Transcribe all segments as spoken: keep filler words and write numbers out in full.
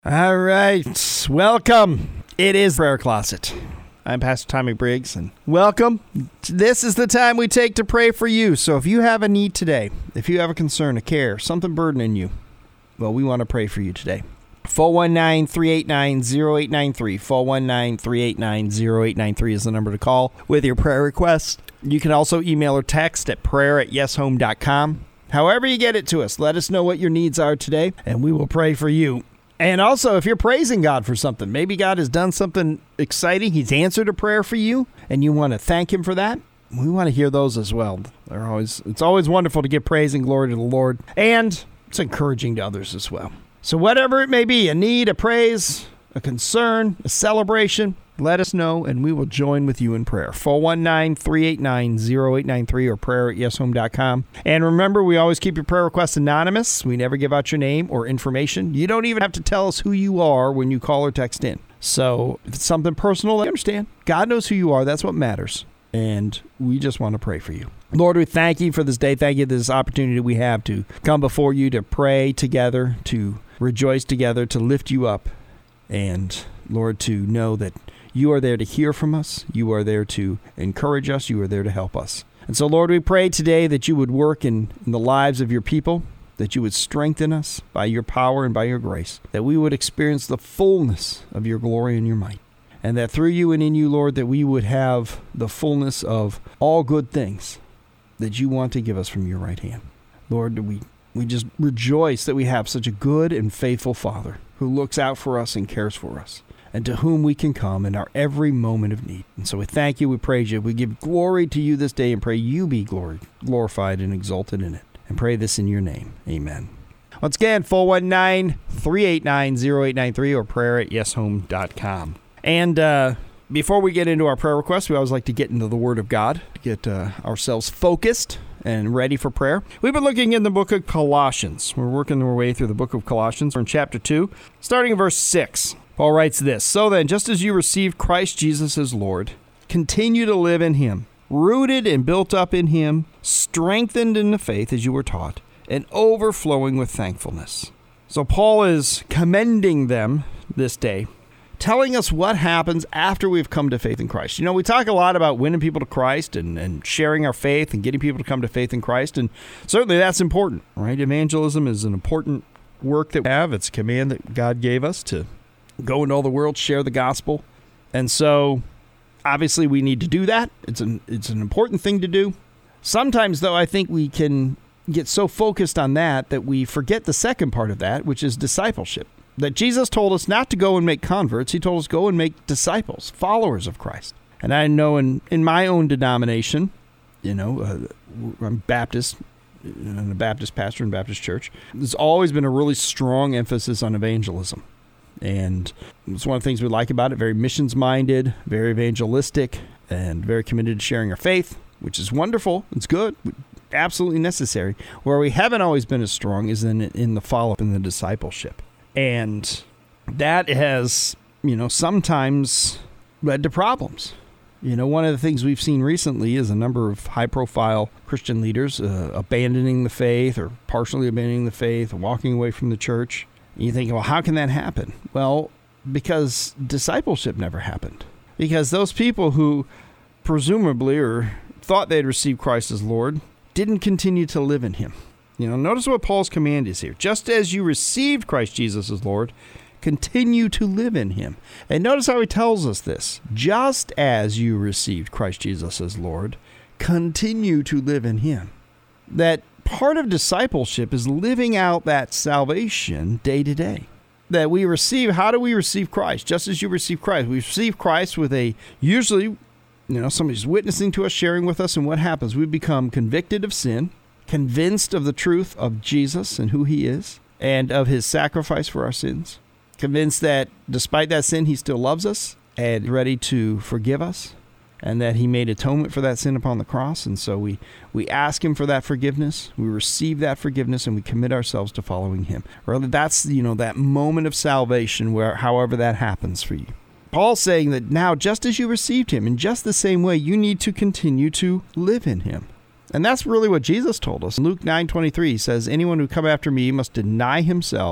All right, welcome. It is Prayer Closet. I'm Pastor Tommy Briggs, and welcome. This is the time we take to pray for you. So if you have a need today, if you have a concern, a care, something burdening you, well, we want to pray for you today. four one nine, three eight nine, zero eight nine three. four one nine, three eight nine, zero eight nine three is the number to call with your prayer request. You can also email or text at prayer at yes home dot com. However you get it to us, let us know what your needs are today, and we will pray for you. And also, if you're praising God for something, maybe God has done something exciting, He's answered a prayer for you, and you want to thank Him for that, we want to hear those as well. They're always It's always wonderful to give praise and glory to the Lord, and it's encouraging to others as well. So whatever it may be, a need, a praise, a concern, a celebration, let us know, and we will join with you in prayer. four one nine, three eight nine, zero eight nine three or prayer at yes home dot com. And remember, we always keep your prayer requests anonymous. We never give out your name or information. You don't even have to tell us who you are when you call or text in. So if it's something personal, I understand. God knows who you are. That's what matters. And we just want to pray for you. Lord, we thank you for this day. Thank you for this opportunity we have to come before you, to pray together, to rejoice together, to lift you up. And Lord, to know that you are there to hear from us. You are there to encourage us. You are there to help us. And so, Lord, we pray today that you would work in, in the lives of your people, that you would strengthen us by your power and by your grace, that we would experience the fullness of your glory and your might, and that through you and in you, Lord, that we would have the fullness of all good things that you want to give us from your right hand. Lord, we, we just rejoice that we have such a good and faithful Father who looks out for us and cares for us, and to whom we can come in our every moment of need. And so we thank you, we praise you, we give glory to you this day, and pray you be glory, glorified and exalted in it. And pray this in your name. Amen. Once again, four one nine, three eight nine, zero eight nine three or prayer at yes home dot com. And uh, before we get into our prayer requests, we always like to get into the Word of God, to get uh, ourselves focused and ready for prayer. We've been looking in the book of Colossians. We're working our way through the book of Colossians. We're in chapter two, starting in verse six. Paul writes this, "So then, just as you received Christ Jesus as Lord, continue to live in him, rooted and built up in him, strengthened in the faith as you were taught, and overflowing with thankfulness." So Paul is commending them this day, telling us what happens after we've come to faith in Christ. You know, we talk a lot about winning people to Christ and, and sharing our faith and getting people to come to faith in Christ, and certainly that's important, right? Evangelism is an important work that we have. It's a command that God gave us to go into all the world, share the gospel. And so, obviously, we need to do that. It's an it's an important thing to do. Sometimes, though, I think we can get so focused on that that we forget the second part of that, which is discipleship. That Jesus told us not to go and make converts. He told us go and make disciples, followers of Christ. And I know in, in my own denomination, you know, uh, I'm Baptist, and I'm a Baptist pastor in Baptist church. There's always been a really strong emphasis on evangelism. And it's one of the things we like about it, very missions-minded, very evangelistic, and very committed to sharing our faith, which is wonderful. It's good, absolutely necessary. Where we haven't always been as strong is in, in the follow-up and the discipleship. And that has, you know, sometimes led to problems. You know, one of the things we've seen recently is a number of high-profile Christian leaders uh, abandoning the faith or partially abandoning the faith, walking away from the church. You think, well, how can that happen? Well, because discipleship never happened. Because those people who presumably or thought they'd received Christ as Lord didn't continue to live in him. You know, notice what Paul's command is here. Just as you received Christ Jesus as Lord, continue to live in him. And notice how he tells us this. Just as you received Christ Jesus as Lord, continue to live in him. That part of discipleship is living out that salvation day to day. That we receive, how do we receive Christ? Just as you receive Christ. We receive Christ with a, usually, you know, somebody's witnessing to us, sharing with us, and what happens? We become convicted of sin, convinced of the truth of Jesus and who he is, and of his sacrifice for our sins. Convinced that despite that sin, he still loves us and ready to forgive us, and that he made atonement for that sin upon the cross. And so we, we ask him for that forgiveness. We receive that forgiveness, and we commit ourselves to following him. Really, that's, you know, that moment of salvation where, however that happens for you. Paul's saying that now, just as you received him, in just the same way, you need to continue to live in him. And that's really what Jesus told us. In Luke nine twenty-three, he says, "Anyone who come after me must deny himself,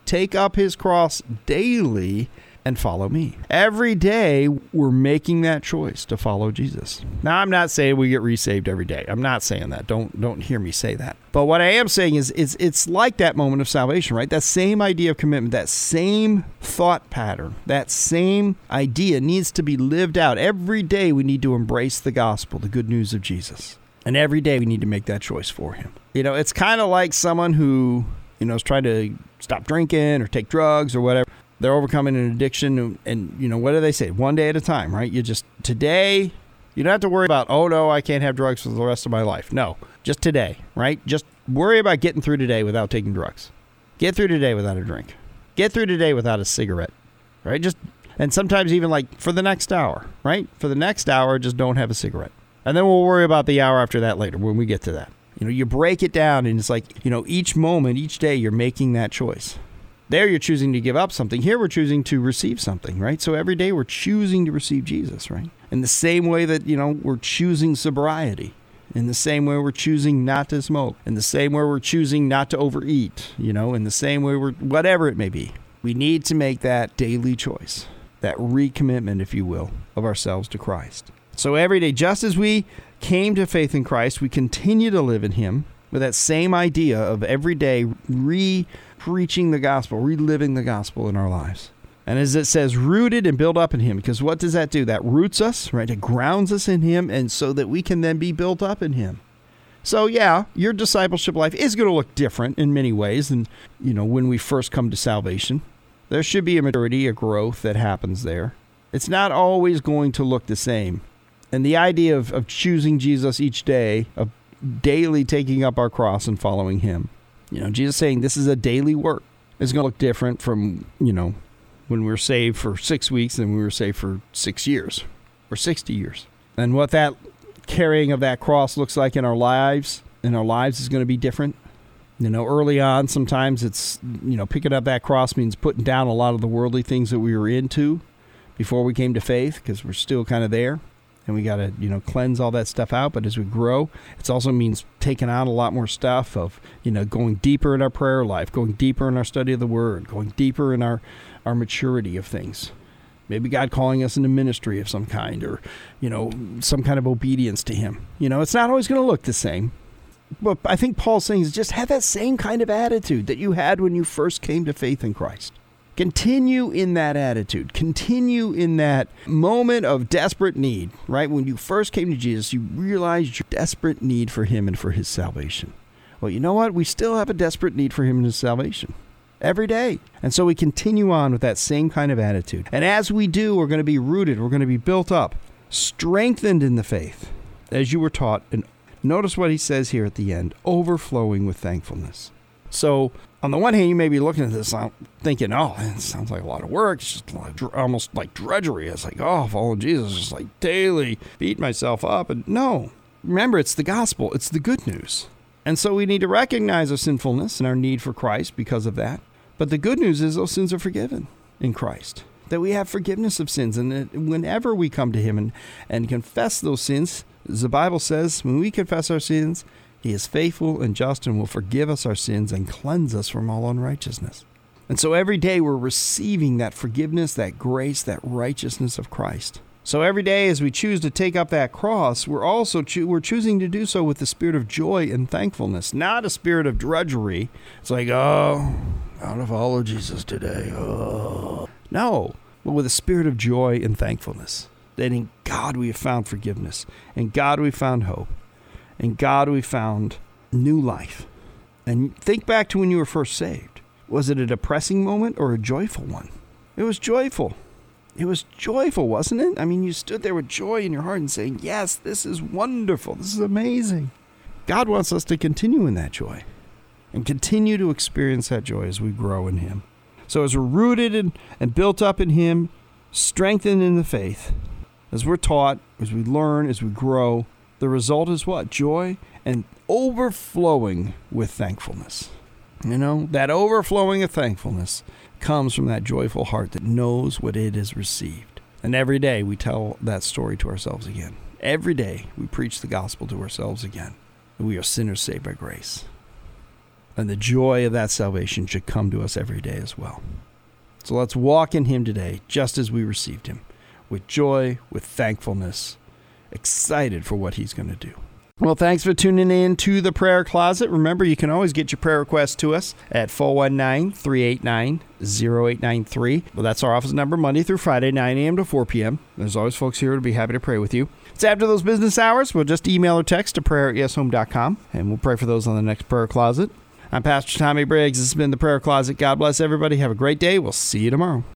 take up his cross daily and follow me. Every day, we're making that choice to follow Jesus. Now, I'm not saying we get resaved every day. I'm not saying that. Don't don't hear me say that. But what I am saying is, is it's like that moment of salvation, right? That same idea of commitment, that same thought pattern, that same idea needs to be lived out. Every day, we need to embrace the gospel, the good news of Jesus. And every day, we need to make that choice for him. You know, it's kind of like someone who, you know, is trying to stop drinking or take drugs or whatever. They're overcoming an addiction, and, and, you know, what do they say? One day at a time, right? You just, today, you don't have to worry about, oh, no, I can't have drugs for the rest of my life. No, just today, right? Just worry about getting through today without taking drugs. Get through today without a drink. Get through today without a cigarette, right? Just, and sometimes even like for the next hour, right? For the next hour, just don't have a cigarette. And then we'll worry about the hour after that later when we get to that. You know, you break it down, and it's like, you know, each moment, each day, you're making that choice. There you're choosing to give up something. Here we're choosing to receive something, right? So every day we're choosing to receive Jesus, right? In the same way that, you know, we're choosing sobriety. In the same way we're choosing not to smoke. In the same way we're choosing not to overeat, you know, in the same way we're, whatever it may be. We need to make that daily choice, that recommitment, if you will, of ourselves to Christ. So every day, just as we came to faith in Christ, we continue to live in him with that same idea of every day re-preaching the gospel, reliving the gospel in our lives. And as it says, rooted and built up in him, because what does that do? That roots us, right? It grounds us in him, and so that we can then be built up in him. So yeah, your discipleship life is going to look different in many ways than, you know, when we first come to salvation. There should be a maturity, a growth that happens there. It's not always going to look the same. And the idea of, of choosing Jesus each day, of daily taking up our cross and following him. You know, Jesus saying this is a daily work. It's going to look different from, you know, when we were saved for six weeks than we were saved for six years or sixty years. And what that carrying of that cross looks like in our lives, in our lives is going to be different. You know, early on, sometimes it's, you know, picking up that cross means putting down a lot of the worldly things that we were into before we came to faith, because we're still kind of there. And we got to, you know, cleanse all that stuff out. But as we grow, it also means taking out a lot more stuff of, you know, going deeper in our prayer life, going deeper in our study of the Word, going deeper in our, our maturity of things. Maybe God calling us into ministry of some kind, or, you know, some kind of obedience to him. You know, it's not always going to look the same. But I think Paul's saying is just have that same kind of attitude that you had when you first came to faith in Christ. Continue in that attitude. Continue in that moment of desperate need, right? When you first came to Jesus, you realized your desperate need for him and for his salvation. Well, you know what? We still have a desperate need for him and his salvation every day. And so we continue on with that same kind of attitude. And as we do, we're going to be rooted. We're going to be built up, strengthened in the faith, as you were taught. And notice what he says here at the end, overflowing with thankfulness. So on the one hand, you may be looking at this thinking, oh, it sounds like a lot of work. It's just like, almost like drudgery. It's like, oh, following Jesus is like daily beat myself up. And no, remember, it's the gospel. It's the good news. And so we need to recognize our sinfulness and our need for Christ because of that. But the good news is those sins are forgiven in Christ, that we have forgiveness of sins. And that whenever we come to him and, and confess those sins, as the Bible says, when we confess our sins, he is faithful and just and will forgive us our sins and cleanse us from all unrighteousness. And so every day we're receiving that forgiveness, that grace, that righteousness of Christ. So every day as we choose to take up that cross, we're also cho- we're choosing to do so with the spirit of joy and thankfulness, not a spirit of drudgery. It's like, oh, I want to follow Jesus today. Oh. No, but with a spirit of joy and thankfulness. That in God we have found forgiveness. In God we found hope. In God we found new life. And think back to when you were first saved. Was it a depressing moment or a joyful one? It was joyful. It was joyful, wasn't it? I mean, you stood there with joy in your heart and saying, yes, this is wonderful. This is amazing. God wants us to continue in that joy and continue to experience that joy as we grow in him. So as we're rooted in, and built up in him, strengthened in the faith, as we're taught, as we learn, as we grow, the result is what? Joy and overflowing with thankfulness. You know, that overflowing of thankfulness comes from that joyful heart that knows what it has received. And every day we tell that story to ourselves again. Every day we preach the gospel to ourselves again. And we are sinners saved by grace. And the joy of that salvation should come to us every day as well. So let's walk in him today, just as we received him, with joy, with thankfulness, excited for what he's going to do. Well, thanks for tuning in to the Prayer Closet. Remember, you can always get your prayer requests to us at four one nine, three eight nine, zero eight nine three. Well, that's our office number, Monday through Friday, nine a.m. to four p.m. There's always folks here to be happy to pray with you. It's after those business hours. We'll just email or text to prayer at yes home dot com, and we'll pray for those on the next Prayer Closet. I'm Pastor Tommy Briggs. This has been the Prayer Closet. God bless everybody. Have a great day. We'll see you tomorrow.